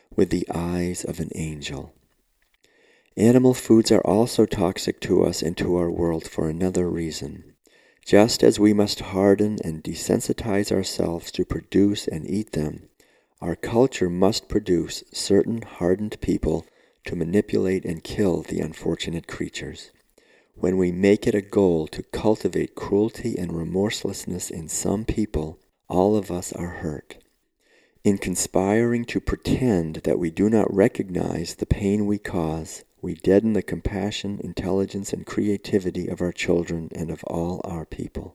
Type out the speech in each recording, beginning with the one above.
with the eyes of an angel. Animal foods are also toxic to us and to our world for another reason. Just as we must harden and desensitize ourselves to produce and eat them, our culture must produce certain hardened people to manipulate and kill the unfortunate creatures. When we make it a goal to cultivate cruelty and remorselessness in some people, all of us are hurt. In conspiring to pretend that we do not recognize the pain we cause, we deaden the compassion, intelligence, and creativity of our children and of all our people.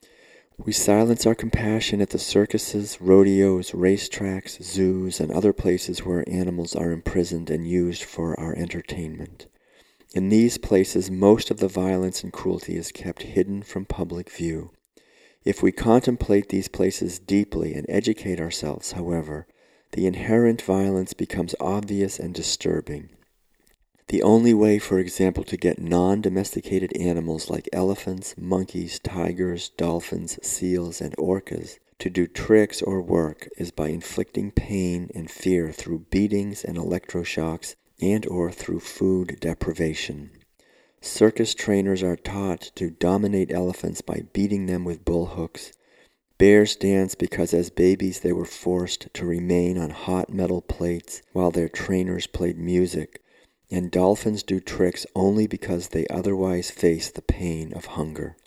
We silence our compassion at the circuses, rodeos, racetracks, zoos, and other places where animals are imprisoned and used for our entertainment. In these places, most of the violence and cruelty is kept hidden from public view. If we contemplate these places deeply and educate ourselves, however, the inherent violence becomes obvious and disturbing. The only way, for example, to get non-domesticated animals like elephants, monkeys, tigers, dolphins, seals, and orcas to do tricks or work is by inflicting pain and fear through beatings and electroshocks and or through food deprivation. Circus trainers are taught to dominate elephants by beating them with bull hooks. Bears dance because as babies they were forced to remain on hot metal plates while their trainers played music. And dolphins do tricks only because they otherwise face the pain of hunger.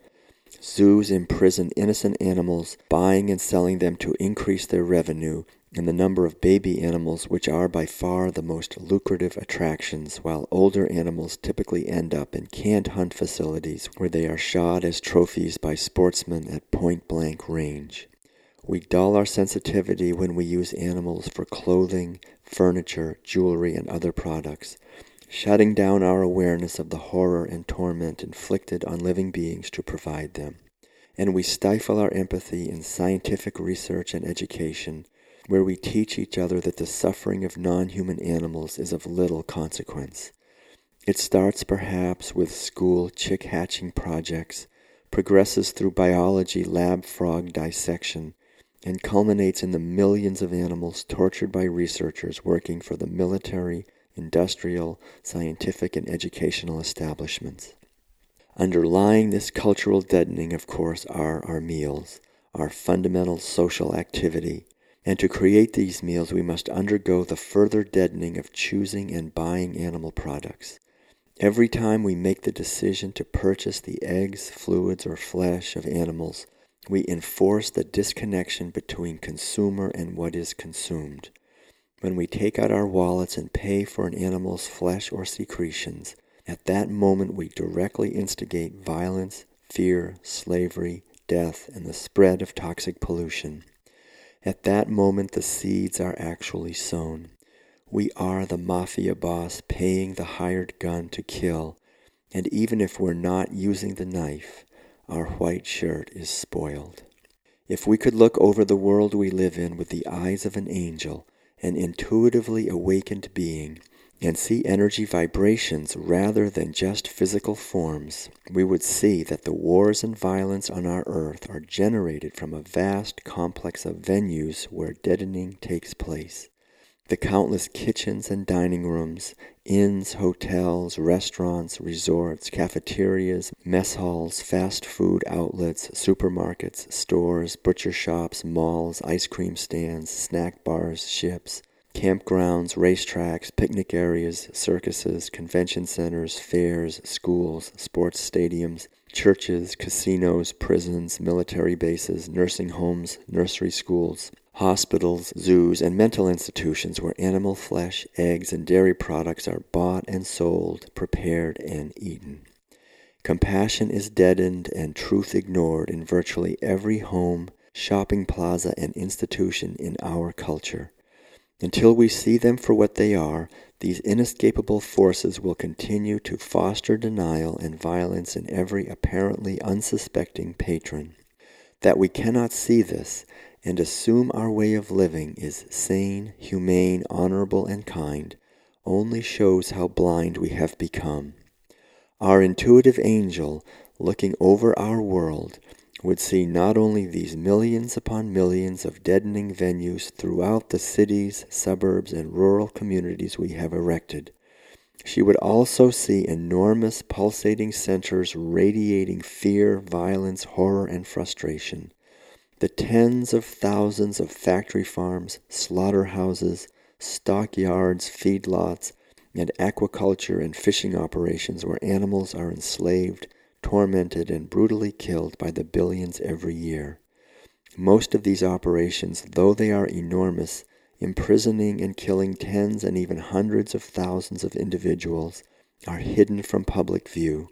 Zoos imprison innocent animals, buying and selling them to increase their revenue and the number of baby animals, which are by far the most lucrative attractions, while older animals typically end up in canned hunt facilities where they are shot as trophies by sportsmen at point-blank range. We dull our sensitivity when we use animals for clothing, furniture, jewelry, and other products, shutting down our awareness of the horror and torment inflicted on living beings to provide them. And we stifle our empathy in scientific research and education, where we teach each other that the suffering of non-human animals is of little consequence. It starts perhaps with school chick-hatching projects, progresses through biology lab frog dissection, and culminates in the millions of animals tortured by researchers working for the military, industrial, scientific, and educational establishments. Underlying this cultural deadening, of course, are our meals, our fundamental social activity, and to create these meals we must undergo the further deadening of choosing and buying animal products. Every time we make the decision to purchase the eggs, fluids, or flesh of animals, we enforce the disconnection between consumer and what is consumed. When we take out our wallets and pay for an animal's flesh or secretions, at that moment we directly instigate violence, fear, slavery, death, and the spread of toxic pollution. At that moment the seeds are actually sown. We are the mafia boss paying the hired gun to kill, and even if we're not using the knife, our white shirt is spoiled. If we could look over the world we live in with the eyes of an angel, an intuitively awakened being, and see energy vibrations rather than just physical forms, we would see that the wars and violence on our earth are generated from a vast complex of venues where deadening takes place. The countless kitchens and dining rooms, inns, hotels, restaurants, resorts, cafeterias, mess halls, fast food outlets, supermarkets, stores, butcher shops, malls, ice cream stands, snack bars, ships, campgrounds, racetracks, picnic areas, circuses, convention centers, fairs, schools, sports stadiums, churches, casinos, prisons, military bases, nursing homes, nursery schools, hospitals, zoos, and mental institutions where animal flesh, eggs, and dairy products are bought and sold, prepared, and eaten. Compassion is deadened and truth ignored in virtually every home, shopping plaza, and institution in our culture. Until we see them for what they are, these inescapable forces will continue to foster denial and violence in every apparently unsuspecting patron. That we cannot see this and assume our way of living is sane, humane, honorable, and kind only shows how blind we have become. Our intuitive angel, looking over our world, would see not only these millions upon millions of deadening venues throughout the cities, suburbs, and rural communities we have erected. She would also see enormous pulsating centers radiating fear, violence, horror, and frustration. The tens of thousands of factory farms, slaughterhouses, stockyards, feedlots, and aquaculture and fishing operations where animals are enslaved, tormented, and brutally killed by the billions every year. Most of these operations, though they are enormous, imprisoning and killing tens and even hundreds of thousands of individuals, are hidden from public view.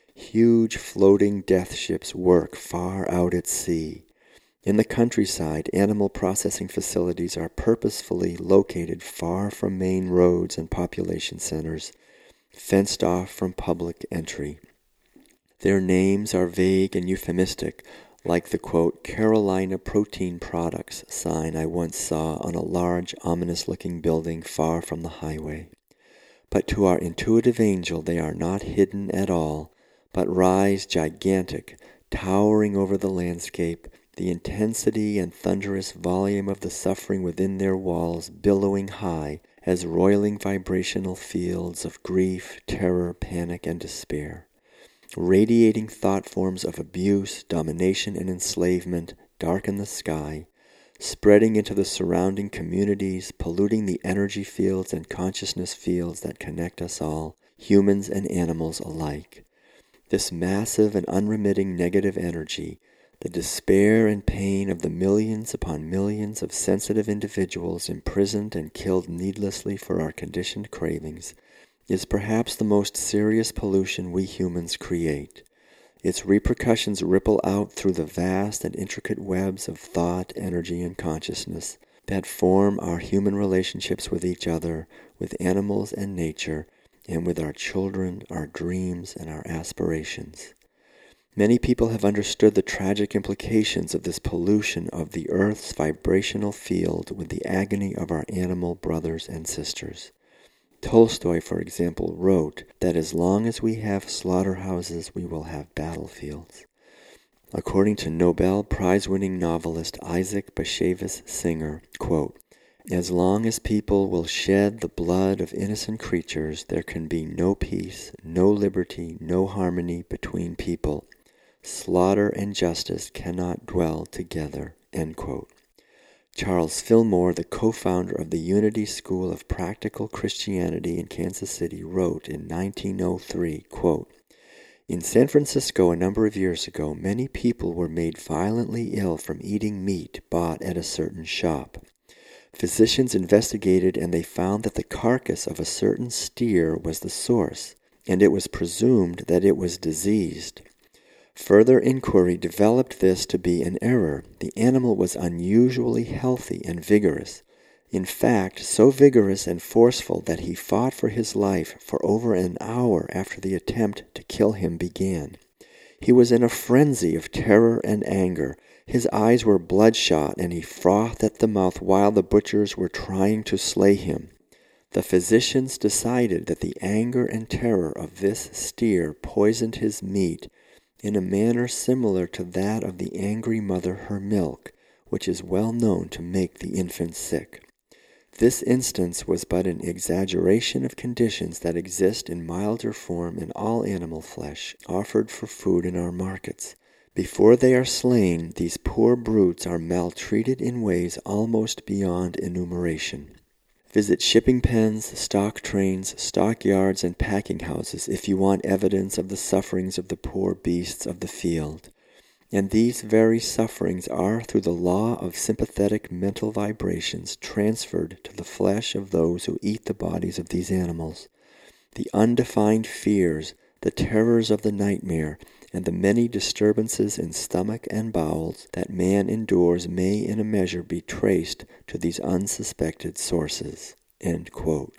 Huge floating death ships work far out at sea. In the countryside, animal processing facilities are purposefully located far from main roads and population centers, fenced off from public entry. Their names are vague and euphemistic, like the, quote, Carolina Protein Products sign I once saw on a large, ominous-looking building far from the highway. But to our intuitive angel they are not hidden at all, but rise gigantic, towering over the landscape, the intensity and thunderous volume of the suffering within their walls billowing high as roiling vibrational fields of grief, terror, panic, and despair. Radiating thought forms of abuse, domination, and enslavement darken the sky, spreading into the surrounding communities, polluting the energy fields and consciousness fields that connect us all, humans and animals alike. This massive and unremitting negative energy, the despair and pain of the millions upon millions of sensitive individuals imprisoned and killed needlessly for our conditioned cravings, is perhaps the most serious pollution we humans create. Its repercussions ripple out through the vast and intricate webs of thought, energy, and consciousness that form our human relationships with each other, with animals and nature, and with our children, our dreams, and our aspirations. Many people have understood the tragic implications of this pollution of the earth's vibrational field with the agony of our animal brothers and sisters. Tolstoy, for example, wrote that as long as we have slaughterhouses, we will have battlefields. According to Nobel Prize-winning novelist Isaac Bashevis Singer, quote, as long as people will shed the blood of innocent creatures, there can be no peace, no liberty, no harmony between people. Slaughter and justice cannot dwell together, end quote. Charles Fillmore, the co-founder of the Unity School of Practical Christianity in Kansas City, wrote in 1903, quote, in San Francisco a number of years ago, many people were made violently ill from eating meat bought at a certain shop. Physicians investigated and they found that the carcass of a certain steer was the source, and it was presumed that it was diseased. Further inquiry developed this to be an error. The animal was unusually healthy and vigorous. In fact, so vigorous and forceful that he fought for his life for over an hour after the attempt to kill him began. He was in a frenzy of terror and anger. His eyes were bloodshot, and he frothed at the mouth while the butchers were trying to slay him. The physicians decided that the anger and terror of this steer poisoned his meat in a manner similar to that of the angry mother her milk, which is well known to make the infant sick. This instance was but an exaggeration of conditions that exist in milder form in all animal flesh offered for food in our markets. Before they are slain, these poor brutes are maltreated in ways almost beyond enumeration. Visit shipping pens, stock trains, stockyards, and packing houses if you want evidence of the sufferings of the poor beasts of the field. And these very sufferings are, through the law of sympathetic mental vibrations, transferred to the flesh of those who eat the bodies of these animals. The undefined fears, the terrors of the nightmare, and the many disturbances in stomach and bowels that man endures may in a measure be traced to these unsuspected sources. End quote.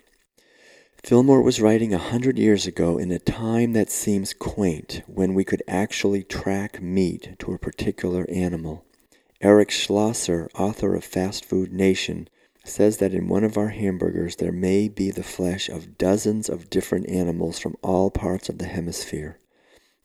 Fillmore was writing 100 years ago in a time that seems quaint, when we could actually track meat to a particular animal. Eric Schlosser, author of Fast Food Nation, says that in one of our hamburgers there may be the flesh of dozens of different animals from all parts of the hemisphere.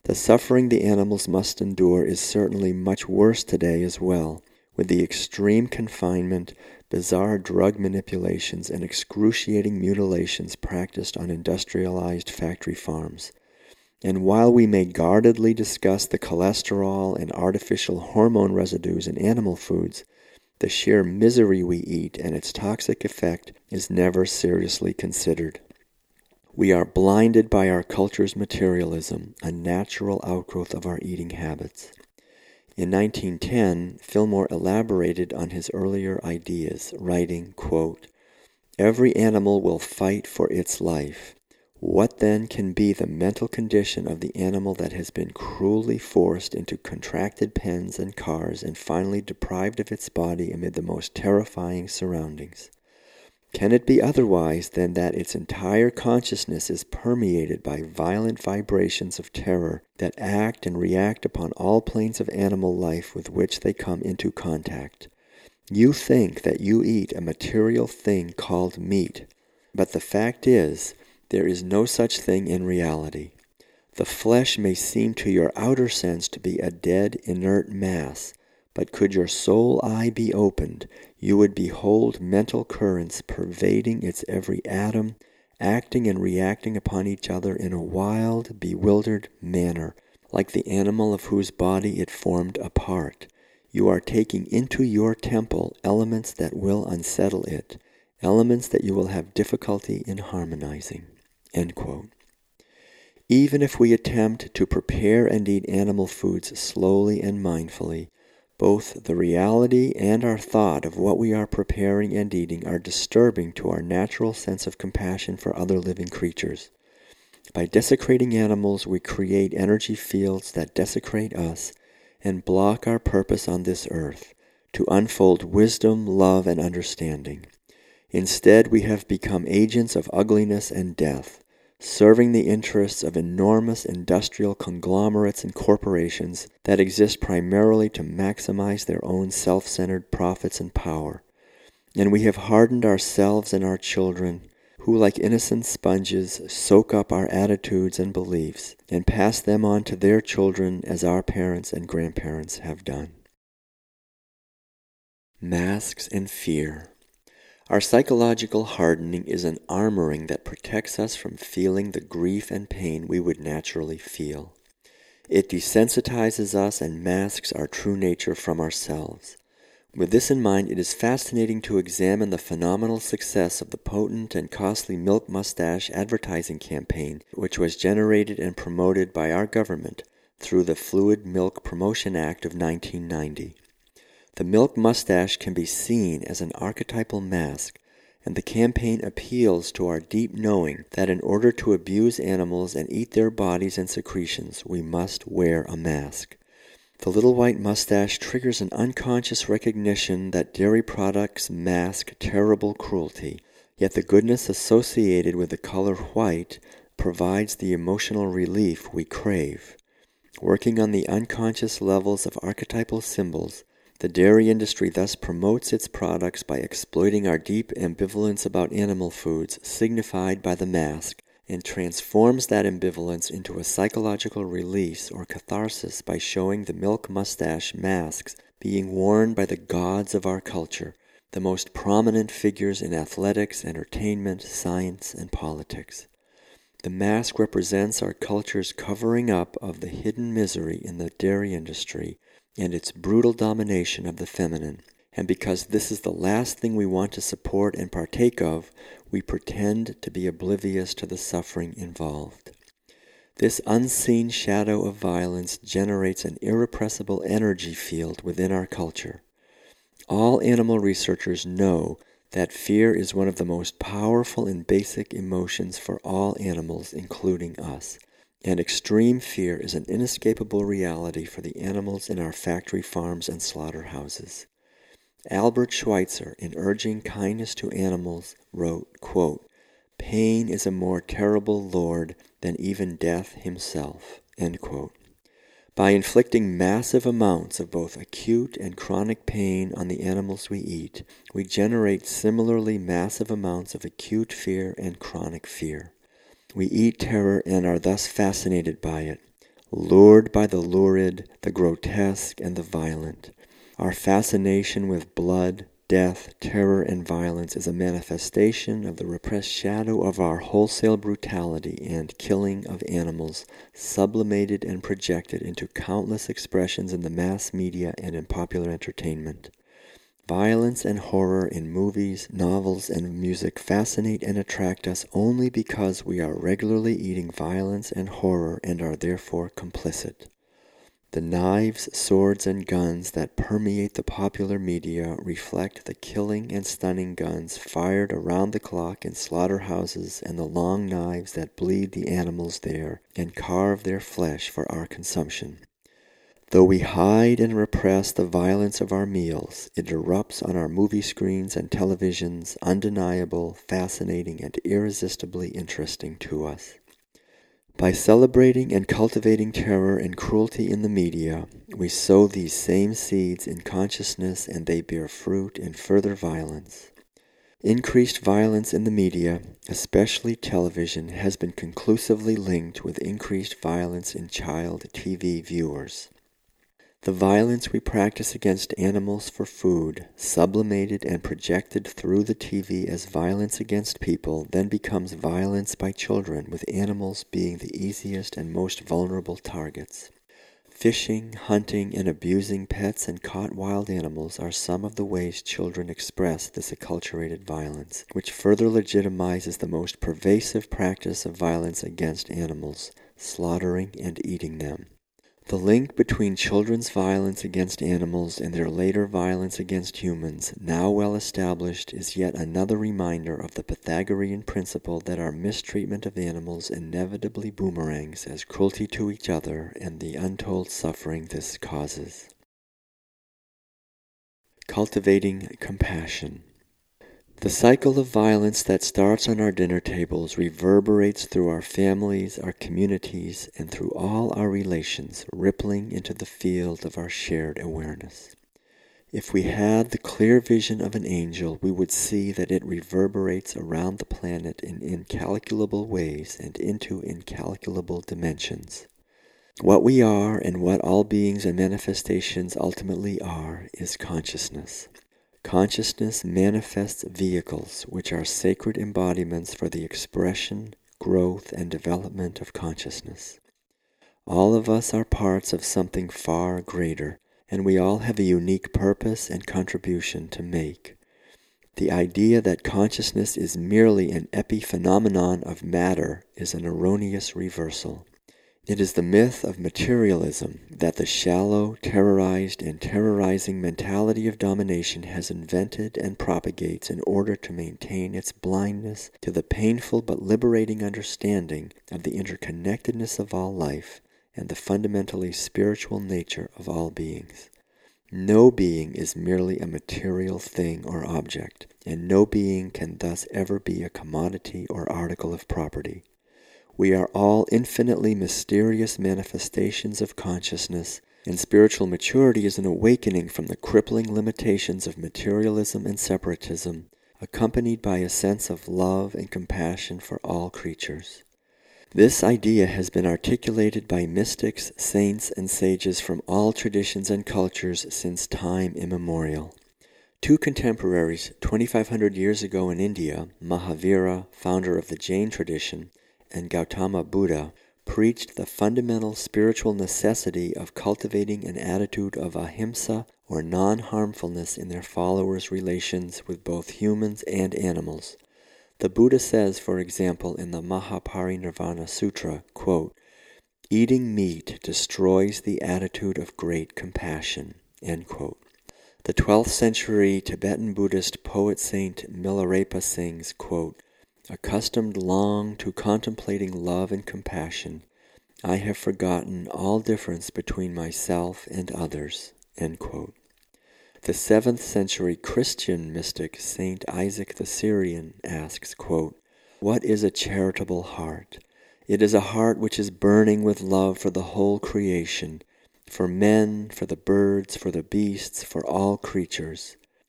The suffering the animals must endure is certainly much worse today as well, with the extreme confinement, bizarre drug manipulations, and excruciating mutilations practiced on industrialized factory farms. And while we may guardedly discuss the cholesterol and artificial hormone residues in animal foods, the sheer misery we eat and its toxic effect is never seriously considered. We are blinded by our culture's materialism, a natural outgrowth of our eating habits. In 1910, Fillmore elaborated on his earlier ideas, writing, quote, "Every animal will fight for its life. What then can be the mental condition of the animal that has been cruelly forced into contracted pens and cars and finally deprived of its body amid the most terrifying surroundings? Can it be otherwise than that its entire consciousness is permeated by violent vibrations of terror that act and react upon all planes of animal life with which they come into contact? You think that you eat a material thing called meat, but the fact is, there is no such thing in reality. The flesh may seem to your outer sense to be a dead, inert mass, but could your soul eye be opened, you would behold mental currents pervading its every atom, acting and reacting upon each other in a wild, bewildered manner, like the animal of whose body it formed a part. You are taking into your temple elements that will unsettle it, elements that you will have difficulty in harmonizing." End quote. Even if we attempt to prepare and eat animal foods slowly and mindfully, both the reality and our thought of what we are preparing and eating are disturbing to our natural sense of compassion for other living creatures. By desecrating animals, we create energy fields that desecrate us and block our purpose on this earth, to unfold wisdom, love, and understanding. Instead, we have become agents of ugliness and death, serving the interests of enormous industrial conglomerates and corporations that exist primarily to maximize their own self-centered profits and power. And we have hardened ourselves and our children, who like innocent sponges soak up our attitudes and beliefs and pass them on to their children as our parents and grandparents have done. Masks and fear. Our psychological hardening is an armoring that protects us from feeling the grief and pain we would naturally feel. It desensitizes us and masks our true nature from ourselves. With this in mind, it is fascinating to examine the phenomenal success of the potent and costly Milk Mustache advertising campaign, which was generated and promoted by our government through the Fluid Milk Promotion Act of 1990. The milk mustache can be seen as an archetypal mask, and the campaign appeals to our deep knowing that in order to abuse animals and eat their bodies and secretions, we must wear a mask. The little white mustache triggers an unconscious recognition that dairy products mask terrible cruelty, yet the goodness associated with the color white provides the emotional relief we crave. Working on the unconscious levels of archetypal symbols, the dairy industry thus promotes its products by exploiting our deep ambivalence about animal foods, signified by the mask, and transforms that ambivalence into a psychological release or catharsis by showing the milk mustache masks being worn by the gods of our culture, the most prominent figures in athletics, entertainment, science, and politics. The mask represents our culture's covering up of the hidden misery in the dairy industry and its brutal domination of the feminine. And because this is the last thing we want to support and partake of, we pretend to be oblivious to the suffering involved. This unseen shadow of violence generates an irrepressible energy field within our culture. All animal researchers know that fear is one of the most powerful and basic emotions for all animals, including us. And extreme fear is an inescapable reality for the animals in our factory farms and slaughterhouses. Albert Schweitzer, in urging kindness to animals, wrote, quote, "Pain is a more terrible lord than even death himself." End quote. By inflicting massive amounts of both acute and chronic pain on the animals we eat, we generate similarly massive amounts of acute fear and chronic fear. We eat terror and are thus fascinated by it, lured by the lurid, the grotesque, and the violent. Our fascination with blood, death, terror, and violence is a manifestation of the repressed shadow of our wholesale brutality and killing of animals, sublimated and projected into countless expressions in the mass media and in popular entertainment. Violence and horror in movies, novels, and music fascinate and attract us only because we are regularly eating violence and horror and are therefore complicit. The knives, swords, and guns that permeate the popular media reflect the killing and stunning guns fired around the clock in slaughterhouses and the long knives that bleed the animals there and carve their flesh for our consumption. Though we hide and repress the violence of our meals, it erupts on our movie screens and televisions, undeniable, fascinating, and irresistibly interesting to us. By celebrating and cultivating terror and cruelty in the media, we sow these same seeds in consciousness and they bear fruit in further violence. Increased violence in the media, especially television, has been conclusively linked with increased violence in child TV viewers. The violence we practice against animals for food, sublimated and projected through the TV as violence against people, then becomes violence by children, with animals being the easiest and most vulnerable targets. Fishing, hunting, and abusing pets and caught wild animals are some of the ways children express this acculturated violence, which further legitimizes the most pervasive practice of violence against animals, slaughtering and eating them. The link between children's violence against animals and their later violence against humans, now well established, is yet another reminder of the Pythagorean principle that our mistreatment of animals inevitably boomerangs as cruelty to each other and the untold suffering this causes. Cultivating compassion. The cycle of violence that starts on our dinner tables reverberates through our families, our communities, and through all our relations, rippling into the field of our shared awareness. If we had the clear vision of an angel, we would see that it reverberates around the planet in incalculable ways and into incalculable dimensions. What we are and what all beings and manifestations ultimately are is consciousness. Consciousness manifests vehicles which are sacred embodiments for the expression, growth, and development of consciousness. All of us are parts of something far greater, and we all have a unique purpose and contribution to make. The idea that consciousness is merely an epiphenomenon of matter is an erroneous reversal. It is the myth of materialism that the shallow, terrorized, and terrorizing mentality of domination has invented and propagates in order to maintain its blindness to the painful but liberating understanding of the interconnectedness of all life and the fundamentally spiritual nature of all beings. No being is merely a material thing or object, and no being can thus ever be a commodity or article of property. We are all infinitely mysterious manifestations of consciousness, and spiritual maturity is an awakening from the crippling limitations of materialism and separatism, accompanied by a sense of love and compassion for all creatures. This idea has been articulated by mystics, saints, and sages from all traditions and cultures since time immemorial. Two contemporaries 2,500 years ago in India, Mahavira, founder of the Jain tradition, and Gautama Buddha, preached the fundamental spiritual necessity of cultivating an attitude of ahimsa or non-harmfulness in their followers' relations with both humans and animals. The Buddha says, for example, in the Mahaparinirvana Sutra, quote, "Eating meat destroys the attitude of great compassion," end quote. The 12th century Tibetan Buddhist poet saint Milarepa sings, quote, "Accustomed long to contemplating love and compassion, I have forgotten all difference between myself and others," end quote. The 7th century Christian mystic Saint Isaac the Syrian asks, quote, "What is a charitable heart? It is a heart which is burning with love for the whole creation, for men, for the birds, for the beasts, for all creatures.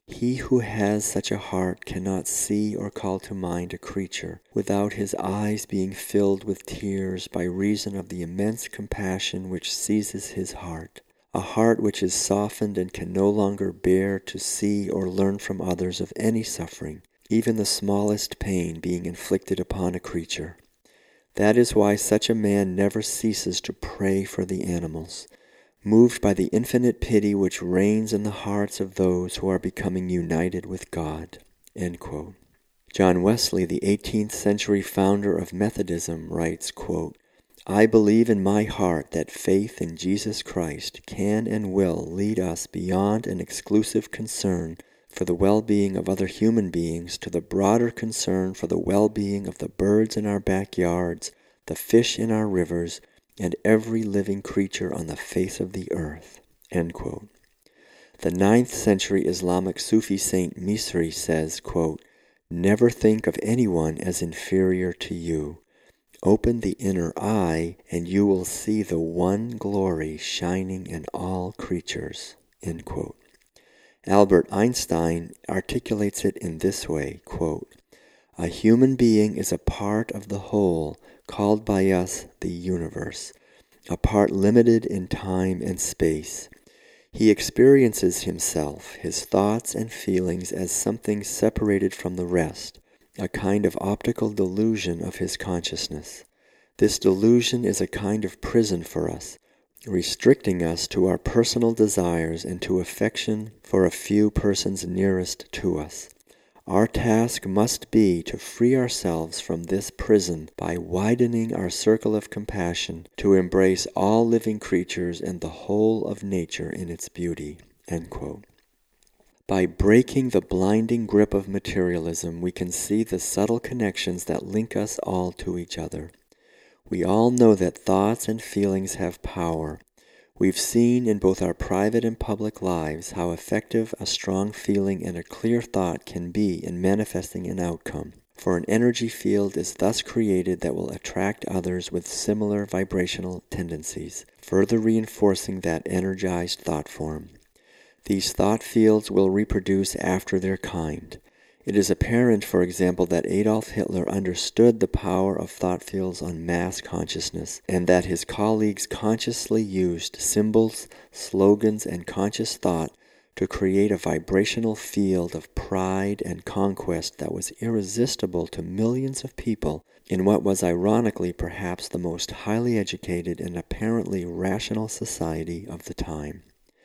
He who has such a heart cannot see or call to mind a creature without his eyes being filled with tears by reason of the immense compassion which seizes his heart, a heart which is softened and can no longer bear to see or learn from others of any suffering, even the smallest pain being inflicted upon a creature. That is why such a man never ceases to pray for the animals, moved by the infinite pity which reigns in the hearts of those who are becoming united with God." End quote. John Wesley, the 18th century founder of Methodism, writes, quote, "I believe in my heart that faith in Jesus Christ can and will lead us beyond an exclusive concern for the well-being of other human beings to the broader concern for the well-being of the birds in our backyards, the fish in our rivers, and every living creature on the face of the earth." End quote. The 9th century Islamic Sufi saint Misri says, quote, "Never think of anyone as inferior to you. Open the inner eye and you will see the one glory shining in all creatures." End quote. Albert Einstein articulates it in this way, quote, "A human being is a part of the whole called by us the universe, a part limited in time and space. He experiences himself, his thoughts and feelings as something separated from the rest, a kind of optical delusion of his consciousness. This delusion is a kind of prison for us, restricting us to our personal desires and to affection for a few persons nearest to us. Our task must be to free ourselves from this prison by widening our circle of compassion to embrace all living creatures and the whole of nature in its beauty." End quote. By breaking the blinding grip of materialism, we can see the subtle connections that link us all to each other. We all know that thoughts and feelings have power. We've seen in both our private and public lives how effective a strong feeling and a clear thought can be in manifesting an outcome, for an energy field is thus created that will attract others with similar vibrational tendencies, further reinforcing that energized thought form. These thought fields will reproduce after their kind. It is apparent, for example, that Adolf Hitler understood the power of thought fields on mass consciousness, and that his colleagues consciously used symbols, slogans, and conscious thought to create a vibrational field of pride and conquest that was irresistible to millions of people in what was ironically perhaps the most highly educated and apparently rational society of the time.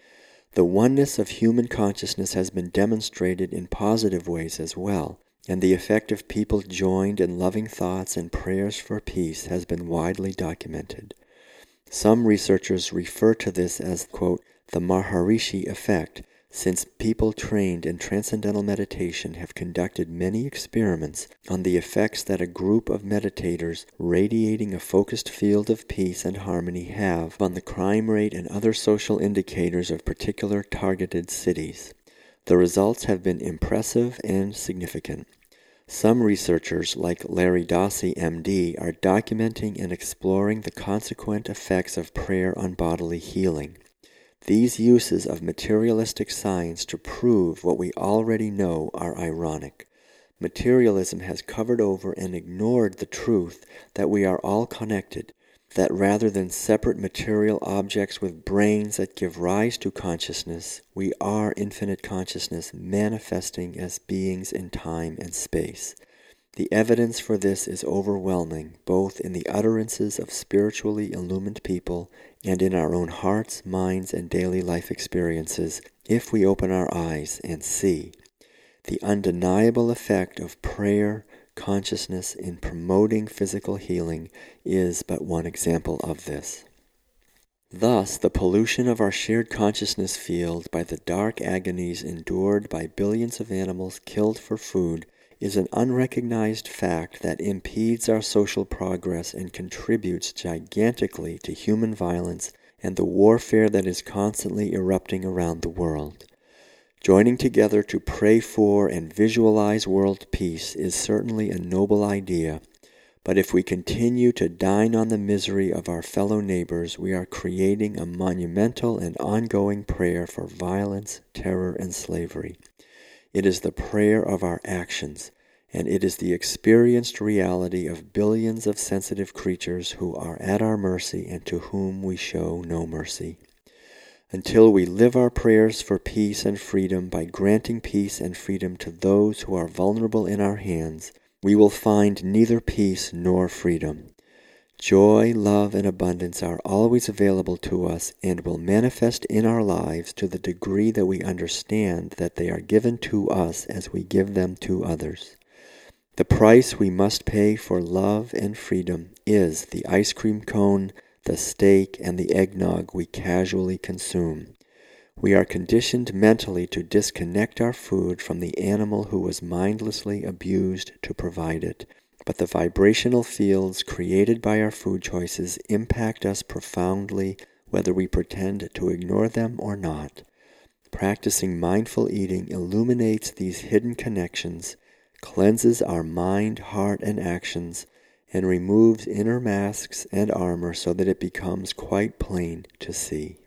The oneness of human consciousness has been demonstrated in positive ways as well, and the effect of people joined in loving thoughts and prayers for peace has been widely documented. Some researchers refer to this as, quote, the Maharishi effect, since people trained in transcendental meditation have conducted many experiments on the effects that a group of meditators radiating a focused field of peace and harmony have on the crime rate and other social indicators of particular targeted cities. The results have been impressive and significant. Some researchers, like Larry Dossey, MD, are documenting and exploring the consequent effects of prayer on bodily healing. These uses of materialistic science to prove what we already know are ironic. Materialism has covered over and ignored the truth that we are all connected, that rather than separate material objects with brains that give rise to consciousness, we are infinite consciousness manifesting as beings in time and space. The evidence for this is overwhelming, both in the utterances of spiritually illumined people and in our own hearts, minds, and daily life experiences, if we open our eyes and see. The undeniable effect of prayer, consciousness in promoting physical healing is but one example of this. Thus, the pollution of our shared consciousness field by the dark agonies endured by billions of animals killed for food is an unrecognized fact that impedes our social progress and contributes gigantically to human violence and the warfare that is constantly erupting around the world. Joining together to pray for and visualize world peace is certainly a noble idea, but if we continue to dine on the misery of our fellow neighbors, we are creating a monumental and ongoing prayer for violence, terror, and slavery. It is the prayer of our actions, and it is the experienced reality of billions of sensitive creatures who are at our mercy and to whom we show no mercy. Until we live our prayers for peace and freedom by granting peace and freedom to those who are vulnerable in our hands, we will find neither peace nor freedom. Joy, love, and abundance are always available to us and will manifest in our lives to the degree that we understand that they are given to us as we give them to others. The price we must pay for love and freedom is the ice cream cone, the steak, and the eggnog we casually consume. We are conditioned mentally to disconnect our food from the animal who was mindlessly abused to provide it. But the vibrational fields created by our food choices impact us profoundly, whether we pretend to ignore them or not. Practicing mindful eating illuminates these hidden connections, cleanses our mind, heart, and actions, and removes inner masks and armor so that it becomes quite plain to see.